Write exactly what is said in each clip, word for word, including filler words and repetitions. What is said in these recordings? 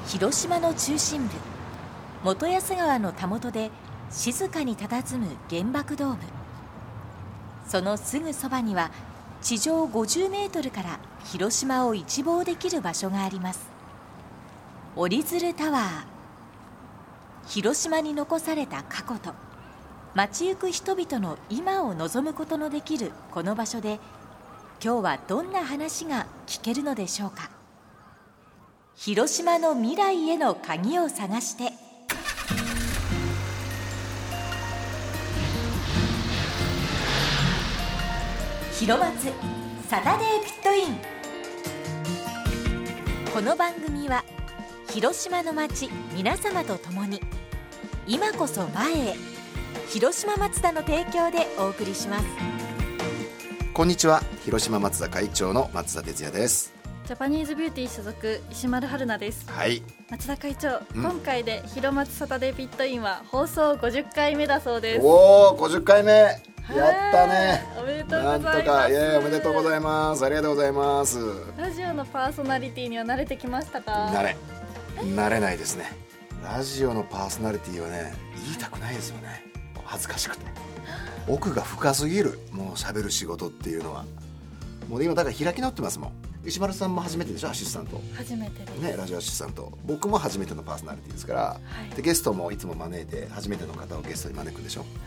広島の中心部元安川のたもとで静かに佇む原爆ドーム。そのすぐそばには地上ごじゅうメートルから広島を一望できる場所があります。折り鶴タワー。広島に残された過去と街行く人々の今を望むことのできるこの場所で、今日はどんな話が聞けるのでしょうか。広島の未来への鍵を探して、広松サタデーピットイン。この番組は広島の街皆様と共に今こそ前へ、広島マツダの提供でお送りします。 こんにちは、広島マツダ会長の松田哲也です。 ジャパニーズビューティー所属石丸春菜です。 はい、 松田会長、 うん、 今回で広松サタデーピットインは放送ごじゅっかいめだそうです。 おー、ごじゅっかいめ、やったね。 おめでとうございます。 なんとか、いやいや、おめでとうございます。ありがとうございます。 ラジオのパーソナリティには慣れてきましたか？ 慣れ慣れないですね。ラジオのパーソナリティはね、言いたくないですよね。恥ずかしくて奥が深すぎる。もう喋る仕事っていうのはもう今だから開き直ってますもん。石丸さんも初めてでしょ、アシスタント。 初めてです、 ね、ラジオアシスタント。僕も初めてのパーソナリティですから、はい、でゲストもいつも招いて初めての方をゲストに招くでしょ、はい、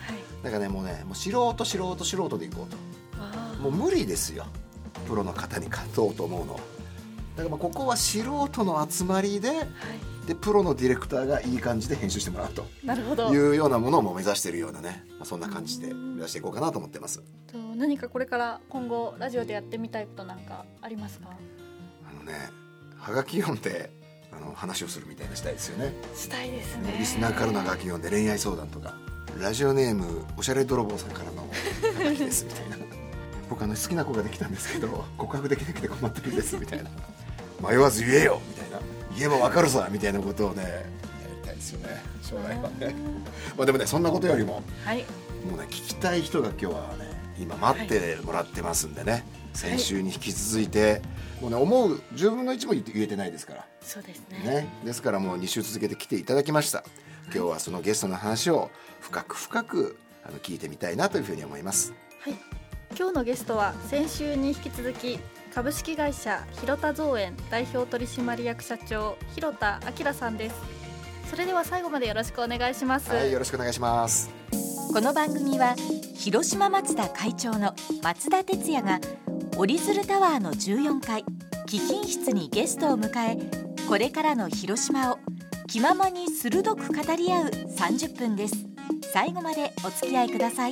だからね、もうね、もう素人素人素人でいこうと。もう無理ですよ、プロの方に勝とうと思うの。だからまあここは素人の集まりで、はい、でプロのディレクターがいい感じで編集してもらうというようなものをもう目指しているようなね、まあ、そんな感じで目指していこうかなと思ってます。 何かこれから今後ラジオでやってみたいことなんかありますか？ あのね、はがき読んであの話をするみたいなしたいですよね。 したいですね。 リスナーからのはがき読んで恋愛相談とか、ラジオネームおしゃれ泥棒さんからのはがきですみたいな僕あの好きな子ができたんですけど告白できなくて困ってるんですみたいな、迷わず言えよみたいな、言えばわかるさみたいなことをね、やりたいですよね、将来はねまあでもね、そんなことよりも、はい、もうね、聞きたい人が今日はね今待ってもらってますんでね、はい、先週に引き続いて、もうね、思うじゅうぶんのいちも言えてないですから。 そうです ね, ねですからもうに週続けて来ていただきました。今日はそのゲストの話を深く深くあの聞いてみたいなというふうに思います。 はい、今日のゲストは先週に引き続き株式会社広田造園代表取締役社長広田明さんです。それでは最後までよろしくお願いします。 はい、よろしくお願いします。 この番組は広島マツダ会長の松田哲也が折り鶴タワーのじゅうよんかい貴賓室にゲストを迎え、これからの広島を気ままに鋭く語り合うさんじゅっぷんです。最後までお付き合いください。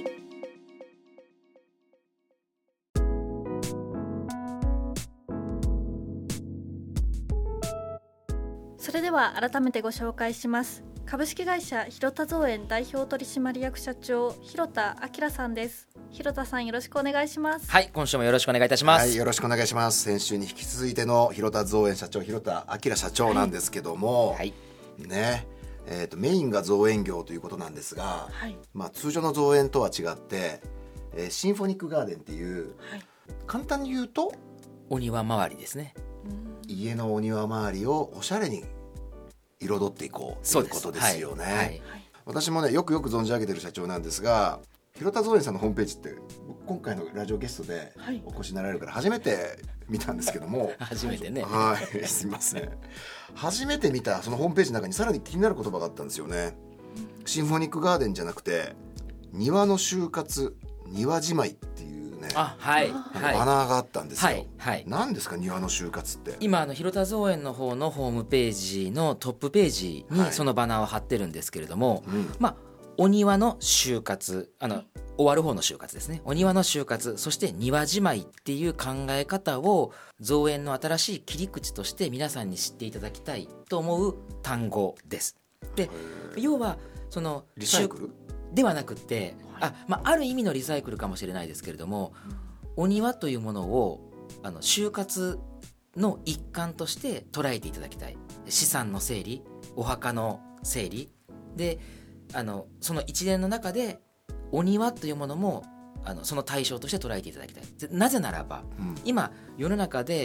それでは改めてご紹介します。株式会社広田造園代表取締役社長広田明さんです。広田さん、よろしくお願いします。 はい、今週もよろしくお願いいたします。 はい、よろしくお願いします。先週に引き続いての広田造園社長広田明社長なんですけども、はいねえー、とメインが造園業ということなんですが、はい、まあ、通常の造園とは違って、えー、シンフォニックガーデンっていう、はい、簡単に言うとお庭周りですね。 家のお庭周りをおしゃれに彩っていこうということですよね。はいはい、私もね、よくよく存じ上げている社長なんですが、広田造園さんのホームページって今回のラジオゲストでお越しになられるから初めて見たんですけども初めてね、 はい、すみません初めて見たそのホームページの中にさらに気になる言葉があったんですよね。シンフォニックガーデンじゃなくて庭の就活庭じまいっていうね、 あ、はい、 バナーがあったんですよ。 はいはい、 何ですか庭の就活って。 今あの広田造園の方のホームページのトップページにそのバナーを貼ってるんですけれども、はい、うん、まあお庭の就活、あの終わる方の就活ですね。お庭の就活、そして庭じまいっていう考え方を造園の新しい切り口として皆さんに知っていただきたいと思う単語です。で、要はそのリサイクルではなくて、あ、まあ、ある意味のリサイクルかもしれないですけれども、お庭というものをあの就活の一環として捉えていただきたい。資産の整理、お墓の整理で、あのその一連の中でお庭というものもあのその対象として捉えていただきたい。なぜならば、うん、今世の中で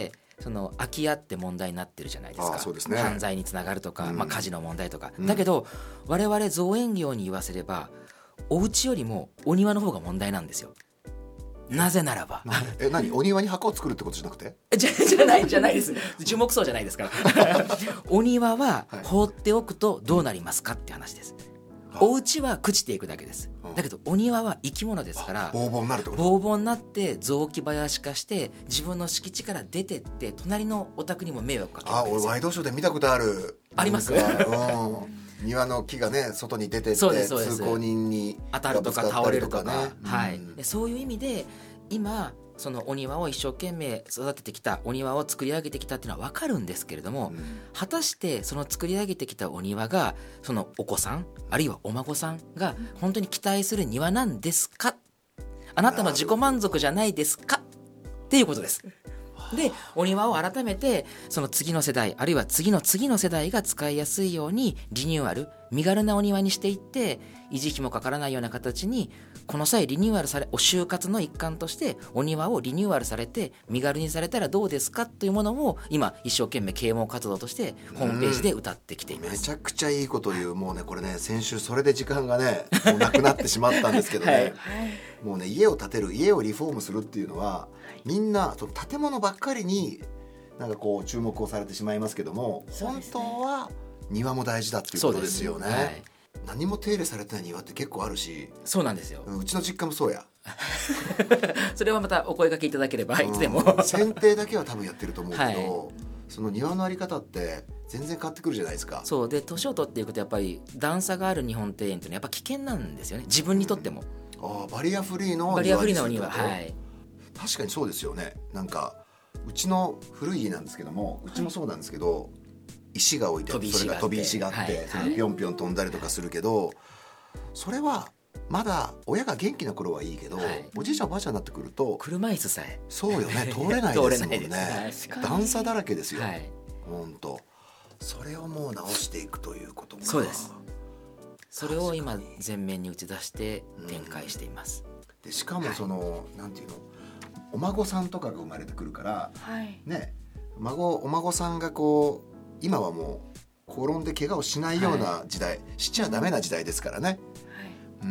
その空き家って問題になってるじゃないですか。 あそうですね、 犯罪につながるとか、 うんまあ、火事の問題とか、 うん、 だけど我々造園業に言わせればお家よりもお庭の方が問題なんですよ。なぜならばえ何お庭に墓を作るってことじゃなくてじゃ, じゃないじゃないです樹木葬じゃないですからお庭は放っておくとどうなりますかって話です。お家は朽ちていくだけです。だけどお庭は生き物ですからボーボーになるってこと。 ボーボーになって雑木林化して自分の敷地から出てって隣のお宅にも迷惑かけるわあ俺けですよ。 ワイドショーで見たことある。 ありますなんかうん、庭の木がね外に出てってそうですそうです通行人に当たるとか倒れるとか、 ね、 はい、 うんでそういう意味で今そのお庭を一生懸命育ててきたお庭を作り上げてきたっていうのは分かるんですけれども、 うん果たしてその作り上げてきたお庭がそのお子さんあるいはお孫さんが本当に期待する庭なんですか、あなたの自己満足じゃないですかっていうことです。でお庭を改めてその次の世代あるいは次の次の世代が使いやすいようにリニューアル身軽なお庭にしていって維持費もかからないような形にこの際リニューアルされお就活の一環としてお庭をリニューアルされて身軽にされたらどうですかというものを今一生懸命啓蒙活動としてホームページで歌ってきています。 めちゃくちゃいいこと言う。もうねこれね先週それで時間がねもうなくなってしまったんですけどね、 はいもうね家を建てる家をリフォームするっていうのはみんなその建物ばっかりになんかこう注目をされてしまいますけども、本当は庭も大事だっていうことですよね。 はい、 何も手入れされてない庭って結構あるし。 そうなんですよ。 うちの実家もそうやそれはまたお声掛けいただければいつでも、 うん、剪定だけは多分やってると思うけど、 はい、 その庭のあり方って全然変わってくるじゃないですか。 そうで年を取っていくとやっぱり段差がある日本庭園っていうのはやっぱ危険なんですよね、自分にとっても。 あバリアフリーのバリアフリーのお庭庭、はい、 確かにそうですよね。なんかうちの古い家なんですけども、うちもそうなんですけど、石が置いてあってそれが飛び石があって、はい、それがぴょんぴょん飛んだりとかするけど、それはまだ親が元気な頃はいいけど、はい、おじいちゃんおばあちゃんになってくると車椅子さえそうよね通れないですもんねはい、 段差だらけですよ、 はい、 本当それをもう直していくということか。 そうです。それを今前面に打ち出して展開しています、 うん、でしかもその、はい、なんていうのお孫さんとかが生まれてくるから、 はいね、 孫お孫さんがこう今はもう転んで怪我をしないような時代、はい、しちゃダメな時代ですからね、はいうん、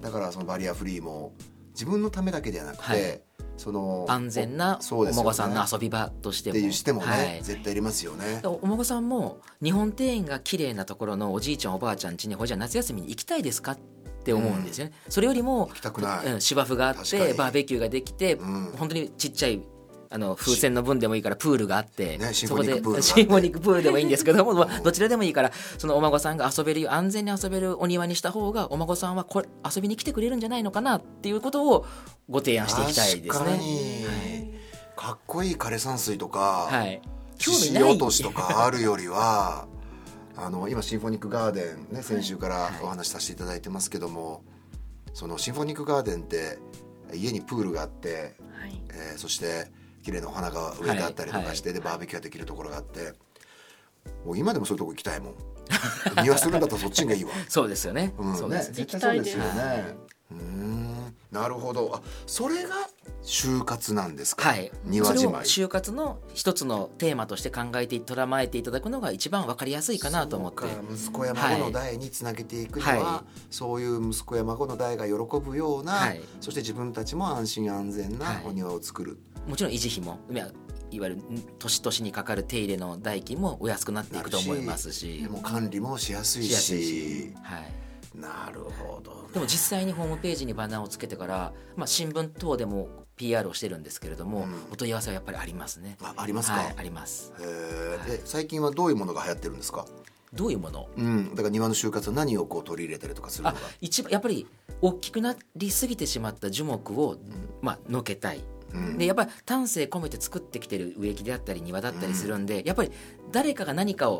だからそのバリアフリーも自分のためだけではなくて、はい、その安全なお孫さんの遊び場としてもっていうしてもね、 はい、 絶対いりますよね。 お孫さんも日本庭園が綺麗なところのおじいちゃんおばあちゃん家にほいじゃ夏休みに行きたいですかって思うんですよね、うん、それよりも行きたくない、 うん、芝生があってバーベキューができて、うん、本当にちっちゃいあの風船の分でもいいからプールがあって、 ね、 そこでシンフォニックプールがあって、 シンフォニックプールでもいいんですけどもどちらでもいいからそのお孫さんが遊べる安全に遊べるお庭にした方がお孫さんはこれ遊びに来てくれるんじゃないのかなっていうことをご提案していきたいですね。 確かに、はい、かっこいい枯山水とか、 はい、 獅子落としとかあるよりはあの今シンフォニックガーデン、ね、先週からお話しさせていただいてますけども、はい、そのシンフォニックガーデンって家にプールがあって、はいえー、そして綺麗なお花が植えてあったりとかして、はい、でバーベキューができるところがあってもう今でもそういうとこ行きたいもん庭するんだったらそっちがいいわそうですよね、 うん、 そうですね絶対そうですよね。うーんなるほど。あそれが就活なんですか。 はい、 庭じまいそれを就活の一つのテーマとして考えて捉まえていただくのが一番分かりやすいかなと思って。 息子や孫の代につなげていくには、はい、そういう息子や孫の代が喜ぶような、はい、そして自分たちも安心安全なお庭を作る、はい、 もちろん維持費もいわゆる年々にかかる手入れの代金もお安くなっていくと思いますし、 でも管理もしやすい し, し, し、はい、なるほど、ね、 でも実際にホームページにバナーをつけてから、まあ、新聞等でも ピーアール をしてるんですけれども、うん、お問い合わせはやっぱりありますね。 あ, ありますか、 はい、あります。 へー、で最近はどういうものが流行ってるんですか。 どういうもの、 うん、だから庭の就活は何をこう取り入れたりとかするのか。 あ一番やっぱり大きくなりすぎてしまった樹木を、うんまあ、のけたい、うん、でやっぱり丹精込めて作ってきてる植木であったり庭だったりするんで、うん、やっぱり誰かが何かを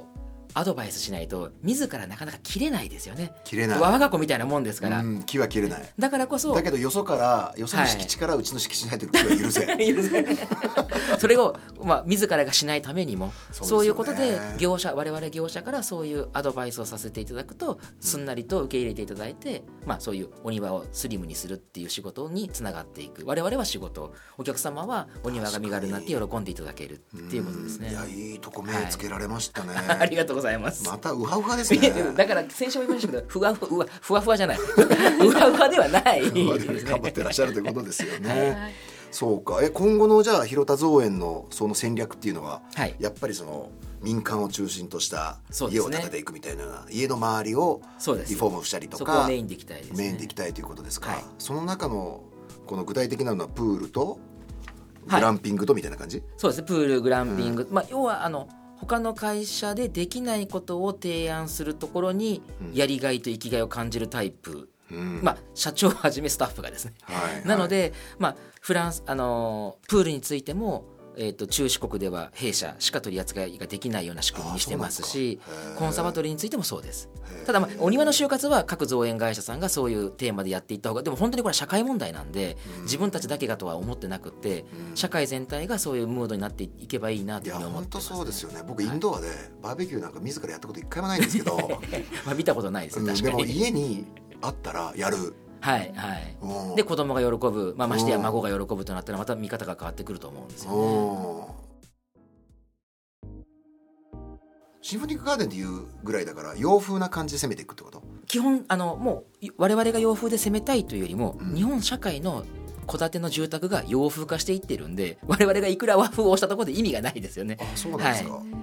アドバイスしないと自らなかなか切れないですよね。 切れない、 我が子みたいなもんですから、 うん、木は切れない。 だからこそだけどよそからよその敷地からうちの敷地に入ってる木は許せ、はい、 許せそれを、まあ、自らがしないためにも そう,、そういうことで業者我々業者からそういうアドバイスをさせていただくとすんなりと受け入れていただいて、うん、まあ、そういうお庭をスリムにするっていう仕事につながっていく。我々は仕事、お客様はお庭が身軽になって喜んでいただけるっていうことですね。 いや、いいとこ目つけられましたね、 はい、ありがとうございます。 またウハウハですねだから先週も言いましたけどふわふわふわふわじゃないふわふわではない頑張ってらっしゃるということですよね、はい、そうか。え今後のじゃあ広田造園のその戦略っていうのは、はい、やっぱりその民間を中心とした家を建てていくみたいな、ね、家の周りをリフォームしたりとか、 そこをメインでいきたいですね。 メインでいきたいということですか、 はい、 その中のこの具体的なのはプールとグランピングとみたいな感じ、はい、 そうですね。プールグランピング、うん、まあ、要はあの他の会社でできないことを提案するところにやりがいと生きがいを感じるタイプ、うん、まあ、社長をはじめスタッフがですね、はいはい、なので、まあ、フランスあのプールについても、えーと、中四国では弊社しか取り扱いができないような仕組みにしてますし、コンサバトリーについてもそうです。ただ、まあ、お庭の就活は各造園会社さんがそういうテーマでやっていった方が、でも本当にこれは社会問題なんで、うん、自分たちだけがとは思ってなくて、うん、社会全体がそういうムードになっていけばいいなというふうに思ってます、ね、 いや本当そうですよね。僕インドアでバーベキューなんか自らやったこと一回もないんですけどまあ見たことないですよ、確かに、 うん、でも家にあったらやる。 はいはい、で子供が喜ぶ、まあ、ましてや孫が喜ぶとなったらまた見方が変わってくると思うんですよね。 シンフォニックガーデンっていうぐらいだから洋風な感じで攻めていくってこと？ 基本あのもう我々が洋風で攻めたいというよりも、うん、日本社会の戸建ての住宅が洋風化していってるんで、我々がいくら和風をしたところで意味がないですよね。 あ、そうなんですか、はい、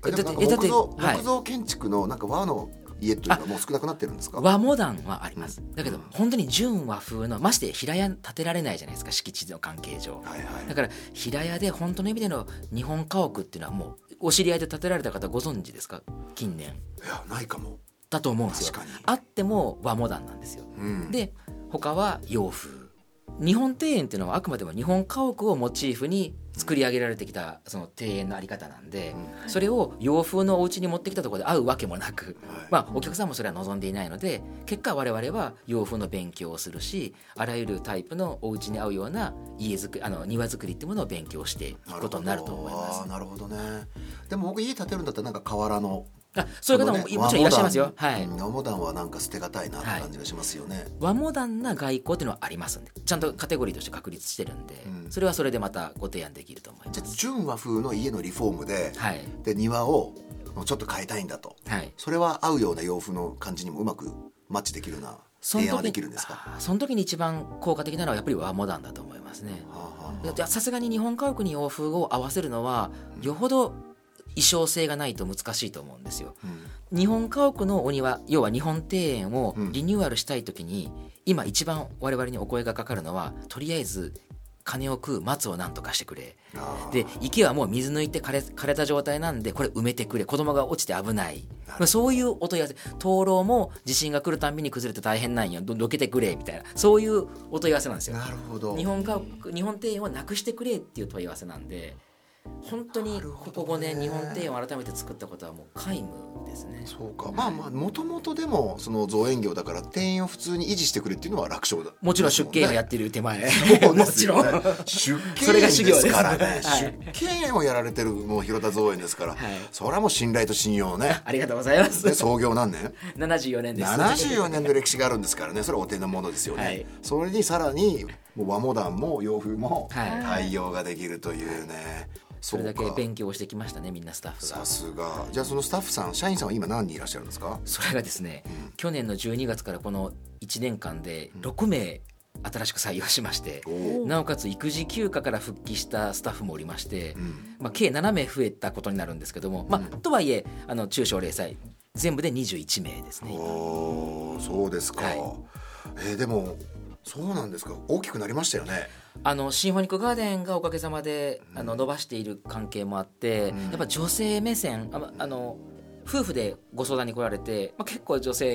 でもなんか木造、木造建築のなんか和の家っていうのはもう少なくなってるんですか？ 和モダンはあります、うん、だけど本当に純和風の、まして平屋建てられないじゃないですか、敷地の関係上、はいはい、だから平屋で本当の意味での日本家屋っていうのはもうお知り合いで建てられた方ご存知ですか？近年。 いやないかも。 だと思うんですよ。あっても和モダンなんですよ、うん、で他は洋風。日本庭園っていうのはあくまでも日本家屋をモチーフに作り上げられてきたその庭園のあり方なんで、うん、それを洋風のお家に持ってきたところで合うわけもなく、はい、まあ、お客さんもそれは望んでいないので、結果我々は洋風の勉強をするし、あらゆるタイプのお家に合うような家づくあの庭作りっていうものを勉強していくことになると思います。 なるほどね。でも僕家建てるんだったらなんか瓦のあそういう方ももちろんいらっしゃいますよ。はい、 和モダンはなんか捨てがたいなって感じがしますよね、はい、 和モダンな外交っていうのはありますんで、ちゃんとカテゴリーとして確立してるんで、うん、それはそれでまたご提案できると思います。 じゃあ純和風の家のリフォームで、はい、で庭をちょっと変えたいんだと、はい、それは合うような洋風の感じにもうまくマッチできるな提案はできるんですか？ その時に一番効果的なのはやっぱり和モダンだと思いますね。さすがに日本家屋に洋風を合わせるのはよほど意匠性がないと難しいと思うんですよ、うん、日本家屋のお庭、要は日本庭園をリニューアルしたい時に、うん、今一番我々にお声がかかるのは、とりあえず金を食う松をなんとかしてくれ、で池はもう水抜いて枯れ、枯れた状態なんでこれ埋めてくれ、子供が落ちて危ない、そういうお問い合わせ、灯籠も地震が来るたんびに崩れて大変なんよ、どどけてくれみたいな、そういうお問い合わせなんですよ。 なるほど。 日本家屋、日本庭園をなくしてくれっていう問い合わせなんで、本当にここごねん日本庭園を改めて作ったことはもう皆無ですね。 そうか、まあまあもともとでもその造園業だから庭園を普通に維持してくれっていうのは楽勝だ、 もちろん出家園をやってる手前、 そうですよね、もちろん出家園ですからね、はい、出家園をやられてるもう広田造園ですから、はい、それはもう信頼と信用ね。 ありがとうございます。 創業何年？ ななじゅうよねんです。 ななじゅうよねんの歴史があるんですからね、それはお手のものですよね、はい、それにさらにもう和モダンも洋風も対応ができるというね、 それだけ勉強してきましたね、みんなスタッフが。 さすが。じゃあそのスタッフさん、社員さんは今何人いらっしゃるんですか？ それがですね、うん、去年のじゅうにがつからこのいちねんかんでろくめい新しく採用しまして、うん、なおかつ育児休暇から復帰したスタッフもおりまして、うん、まあ、計ななめい増えたことになるんですけども、まあ、とはいえあの中小零細全部でにじゅういちめいですね。 お、そうですか、はい、えー、でもそうなんですか、大きくなりましたよね。 あのシンフォニックガーデンがおかげさまで、うん、あの伸ばしている関係もあって、うん、やっぱ女性目線、ああの夫婦でご相談に来られて、まあ、結構女性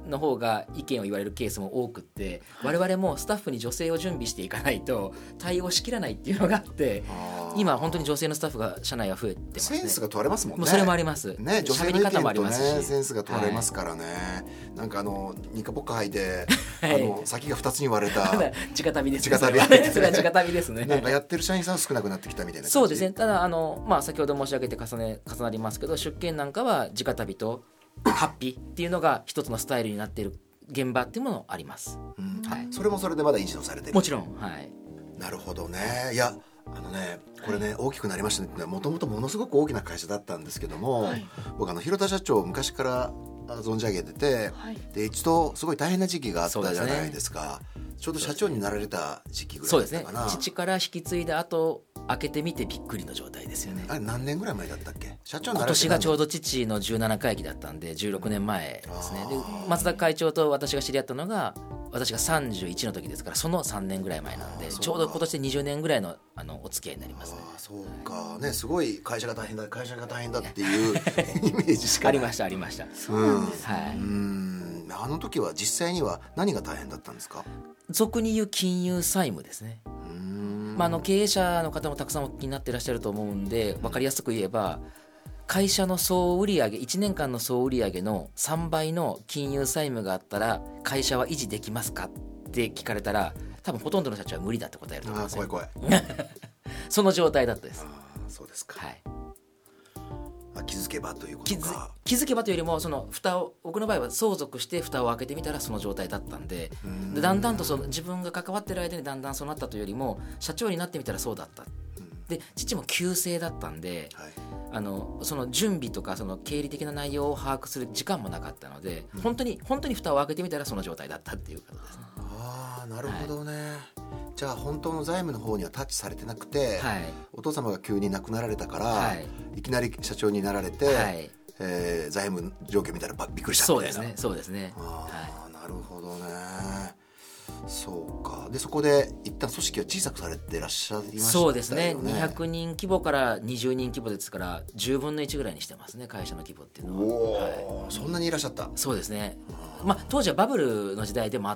の方が意見を言われるケースも多くって、我々もスタッフに女性を準備していかないと対応しきらないっていうのがあって、今本当に女性のスタッフが社内は増えてますね。 センスが問われますもんね。 もうそれもありますね、女性の意見とねセンスが問われますからね、はい、なんかあのニカポッカ履いて、はい、あの先がふたつに割れた直旅ですね。 直旅それは直旅ですね。 なんかやってる社員さんは少なくなってきたみたいな感じ。 そうですね。ただあの、まあ、先ほど申し上げて重ね重なりますけど、出勤なんかは直旅とハッピーっていうのが一つのスタイルになっている現場っていうものもあります、 うんはい、それもそれでまだ維持をされてる。 もちろん、はい、 なるほどね。いやあのねこれね、はい、大きくなりましたねってもともとものすごく大きな会社だったんですけども、はい、僕あの広田社長昔から存じ上げてて、はい、で一度すごい大変な時期があったじゃないですか。ちょうど社長になられた時期ぐらいだったかな。 そうですね。父から引き継いだ後開けてみてびっくりの状態ですよね。 あれ何年ぐらい前だったっけ？社長に今年がちょうど父のじゅうななかい忌だったんでじゅうろくねんまえですね。で松田会長と私が知り合ったのが私がさんじゅういちの時ですから、そのさんねんぐらい前なんでちょうど今年でにじゅうねんぐらい の, あのお付き合いになりますね。 あそうか、ね、すごい会社が大変だ会社が大変だっていうイメージしかないありましたありました。 そうなんですね、 はい、うんあの時は実際には何が大変だったんですか？ 俗に言う金融債務ですね。うーん、まあ、あの経営者の方もたくさんお気になっていらっしゃると思うんで、分かりやすく言えば会社の総売上いちねんかんの総売上のさんばいの金融債務があったら会社は維持できますかって聞かれたら多分ほとんどの社長は無理だって答えると思います。 あ怖い怖いその状態だったです。 あそうですか、 はい、 あ気づけばということか。 気づけばというよりもその蓋を僕の場合は相続して蓋を開けてみたらその状態だったん で, でだんだんとその自分が関わってる間にだんだんそうなったというよりも社長になってみたらそうだった。で父も旧姓だったんで、はい、あのその準備とかその経理的な内容を把握する時間もなかったので、うん、本当に本当に蓋を開けてみたらその状態だったっていうことですね。 ああなるほどね、はい、じゃあ本当の財務の方にはタッチされてなくて、はい、お父様が急に亡くなられたから、はい、いきなり社長になられて、はいえー、財務状況見たらびっくりしたみたいな。 そうですねそうですね。 あ、はい、なるほどね。そうか。でそこで一旦組織は小さくされてらっしゃいましたよね。 そうですね。にひゃくにん規模からにじゅうにん規模ですからじゅうぶんのいちぐらいにしてますね、会社の規模っていうのは。 お、はい、そんなにいらっしゃった。 そうですね。まあ、当時はバブルの時代でもあった、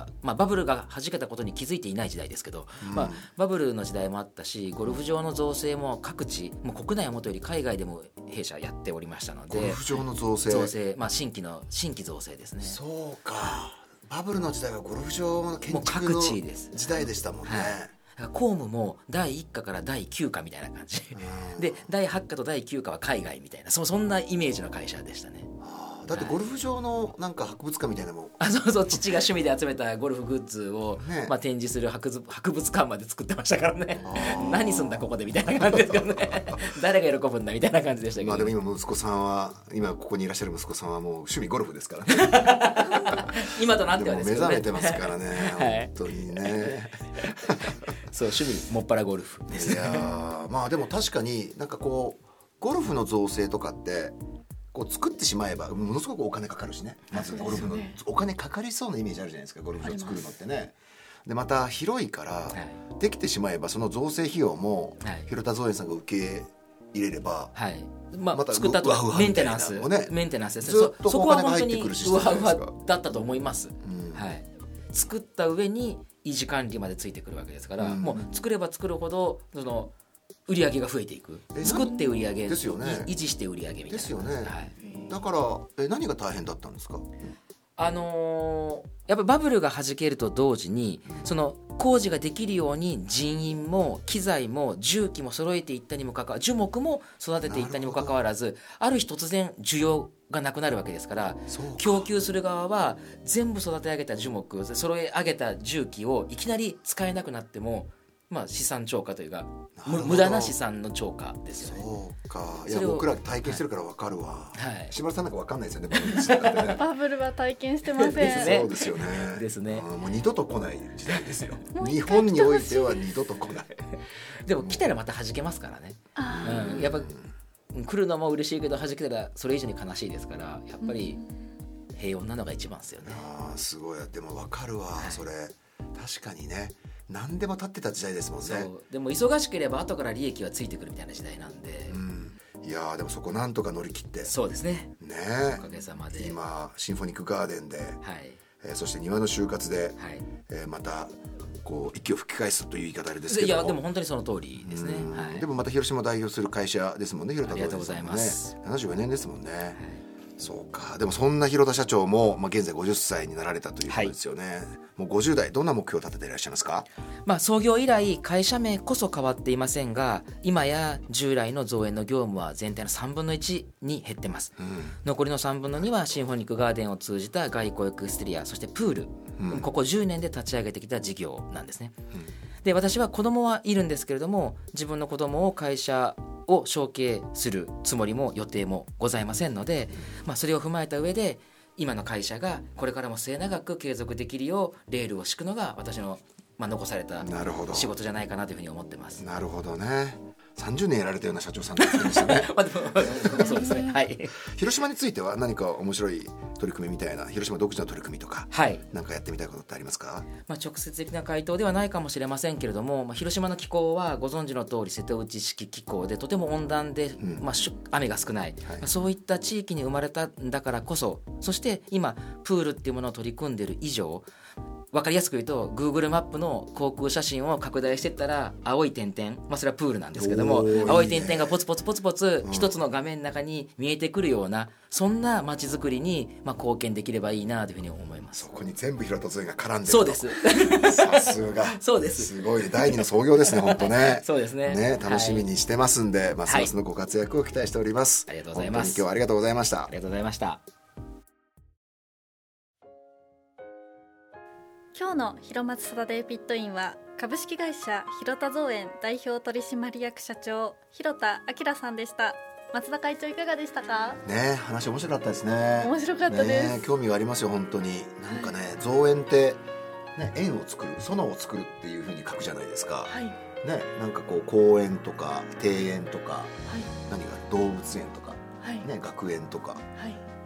まあ、バブルが弾けたことに気づいていない時代ですけど、うんまあ、バブルの時代もあったしゴルフ場の造成も各地もう国内はもとより海外でも弊社やっておりましたので。 ゴルフ場の造成造成、まあ、新規の新規造成ですね。 そうか。バブルの時代はゴルフ場の建築の時代でしたもんね。 はい、公務もだいいっかからだいきゅうかみたいな感じでだいはちかとだいきゅうかは海外みたいな そ, そんなイメージの会社でしたね。 だってゴルフ場のなんか博物館みたいなもん、 あそうそう父が趣味で集めたゴルフグッズを、ねまあ、展示する 博, 博物館まで作ってましたからね。何すんだここでみたいな感じですけどね誰が喜ぶんだみたいな感じでしたけど、 まあ、でも今息子さんは今ここにいらっしゃる息子さんはもう趣味ゴルフですからね今となってはですけどね。 目覚めてますからね、はい、本当にねそう趣味もっぱらゴルフです。 いやまあでも確かになんかこうゴルフの造成とかってこう作ってしまえばものすごくお金かかるしね。まずゴルフのお金かかりそうなイメージあるじゃないですか、ゴルフ場作るのってね。でまた広いから、はい、できてしまえばその造成費用も、はい、広田造園さんが受け入れれば、 はいまあ、また作ったとメンテナンス、ね、メンテナンスですね。 ずっとお金が入ってくるシステムじゃないですか。 そこは本当にうわうわだったと思います、うんはい、作った上に維持管理までついてくるわけですから、うん、もう作れば作るほどその売り上げが増えていく。作って売り上げですよね。 維持して売り上げみたいなですよね、はい、だからえ何が大変だったんですか？ あのー、やっぱバブルが弾けると同時にその工事ができるように人員も機材も重機も揃えていったにもかかわらず樹木も育てていったにもかかわらずある日突然需要がなくなるわけですから、供給する側は全部育て上げた樹木揃え上げた重機をいきなり使えなくなってもまあ、資産超過というか無駄な資産の超過ですよね。 そうか。いや僕ら体験してるから分かるわ、はい、石丸さんなんか分かんないですよねバ, バブルは体験してませんですね。そうですよねですね。 もう二度と来ない時代ですよ日本においては二度と来ないでも来たらまた弾けますからね、うん、やっぱ来るのも嬉しいけど弾けたらそれ以上に悲しいですからやっぱり平穏なのが一番ですよね。 あすごい。でも分かるわ、はい、それ確かにね何でも立ってた時代ですもんね。 そうでも忙しければ後から利益はついてくるみたいな時代なんで、 うん、 いやでもそこなんとか乗り切って、 そうですね、 ねおかげさまで今シンフォニックガーデンで、 はい、 えー、そして庭の就活で、 はい、 えー、またこう息を吹き返すという言い方あれですけど、 いやでも本当にその通りですね、はい、 でもまた広島を代表する会社ですもんね、広田ありがとうございます。 ななじゅうよねんですもんね、 はい、 そうか。でもそんな広田社長も、まあ、現在ごじゅっさいになられたということですよね、はい、もうごじゅう代どんな目標を立てていらっしゃいますか？ まあ、創業以来会社名こそ変わっていませんが、今や従来の造園の業務は全体のさんぶんのいちに減ってます、うん、残りのさんぶんのにはシンフォニックガーデンを通じた外交エクステリア、そしてプール、うん、ここじゅうねんで立ち上げてきた事業なんですね、うん、で私は子供はいるんですけれども、自分の子供を会社を承継するつもりも予定もございませんので、まあ、それを踏まえた上で今の会社がこれからも末永く継続できるようレールを敷くのが私の、まあ、残された仕事じゃないかなというふうに思ってます。 なるほどね。さんじゅうねんやられたような社長さんですよねそうですね、はい、 広島については何か面白い取り組みみたいな、広島独自の取り組みとか、はい、何かやってみたいことってありますか？ まあ、直接的な回答ではないかもしれませんけれども、まあ、広島の気候はご存知の通り瀬戸内式気候でとても温暖で、うん、まあ、雨が少ない、はい、まあ、そういった地域に生まれたんだからこそ、そして今プールっていうものを取り組んでいる以上、分かりやすく言うと Google マップの航空写真を拡大していったら青い点々、まあ、それはプールなんですけども、青い点々がポツポツポツポツ一つの画面の中に見えてくるような、そんな街づくりにまあ貢献できればいいなというふうに思います。 そこに全部広田造園が絡んでると。 そうです。 さすが。 そうです。 すごい第二の創業ですね、本当ね。 そうですね。 ね、楽しみにしてますんで、はい、ますますのご活躍を期待しております。 はい、ありがとうございます。 本当に今日はありがとうございました。 ありがとうございました。 今日の広松サタデーピットインは株式会社広田造園代表取締役社長広田明さんでした。松田会長いかがでしたか？ ね、話面白かったですね。 面白かったです、 ね、興味がありますよ本当に。なんかね、造園って、ね、園を作る、園を作るっていう風に書くじゃないですか、はい、ね、なんかこう公園とか庭園とか、はい、何が動物園とか、はい、ね、学園とか、はい、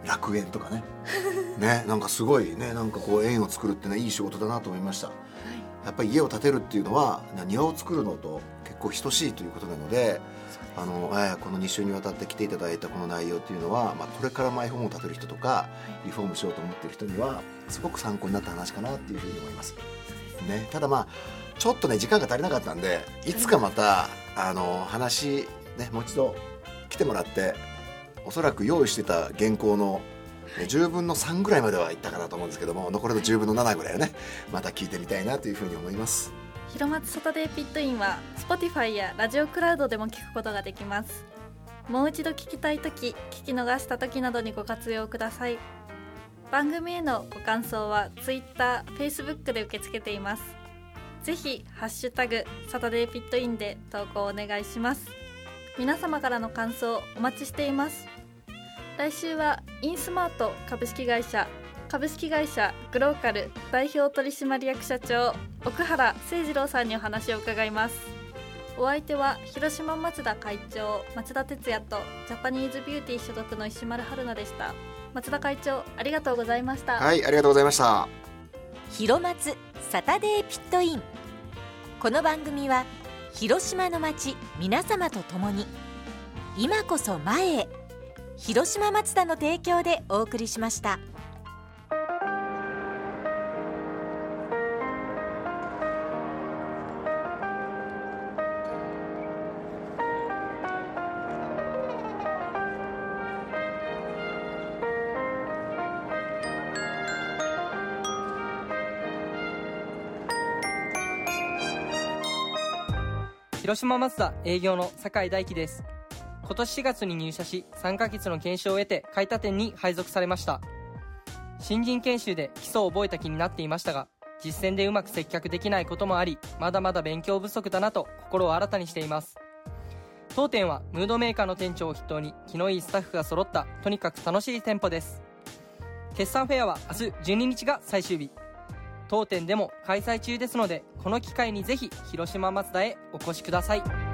楽園とかねね、なんかすごいね、なんかこう園を作るってね、いい仕事だなと思いました、はい、やっぱり家を建てるっていうのは庭を作るのと結構等しいということなので、あのえー、このに週にわたって来ていただいたこの内容というのは、まあ、これからマイホームを建てる人とかリフォームしようと思っている人にはすごく参考になった話かなっていうふうに思います、ね、ただまあちょっとね時間が足りなかったんで、いつかまたあの話、ね、もう一度来てもらって、おそらく用意してた原稿のじゅうぶんのさんぐらいまではいったかなと思うんですけども、残りのじゅうぶんのななぐらいをねまた聞いてみたいなというふうに思います。 広松サタデーピットインは Spotify やラジオクラウドでも聞くことができます。もう一度聞きたいとき、聞き逃したときなどにご活用ください。番組へのご感想は Twitter、Facebook で受け付けています。ぜひハッシュタグサタデーピットインで投稿お願いします。皆様からの感想お待ちしています。来週はインスマート株式会社株式会社グローカル代表取締役社長奥原誠二郎さんにお話を伺います。お相手は広島松田会長松田哲也とジャパニーズビューティー所属の石丸春菜でした。松田会長ありがとうございました。 はい、ありがとうございました。 広松サタデーピットイン、この番組は広島の街皆様と共に今こそ前へ、広島マツダの提供でお送りしました。 広島マツダ営業の酒井大輝です。今年しがつに入社しさんかげつの研修を得て買田店に配属されました。新人研修で基礎を覚えた気になっていましたが、実践でうまく接客できないこともあり、まだまだ勉強不足だなと心を新たにしています。当店はムードメーカーの店長を筆頭に気のいいスタッフが揃ったとにかく楽しい店舗です。決算フェアは明日じゅうににちが最終日、当店でも開催中ですので、この機会にぜひ広島マツダへお越しください。